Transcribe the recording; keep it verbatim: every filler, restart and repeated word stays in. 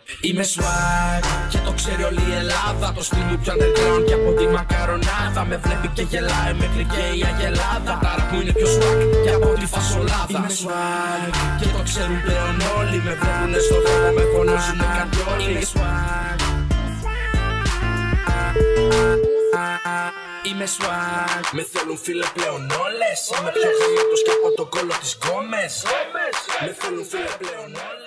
Είμαι swag και το ξέρει όλη η Ελλάδα. Το στυλ μου πιο underground και από τη μακαρονάδα. Με βλέπει και γελάει, με κλικαίει η αγελάδα. Τα ραπ μου είναι πιο swag και από τη φασολάδα. Είμαι swag και το ξέρουν πλέον όλοι. Με βλέπουνε στο δρόμο, με φωνάζουνε κατιόλοι. Είμαι swag. Είμαι swag. Με θέλουν φίλε πλέον όλες. Είμαι πιο γαμάτος και από τον κόλλο της Γκόμες. Με θέλουν φίλε πλέον όλες.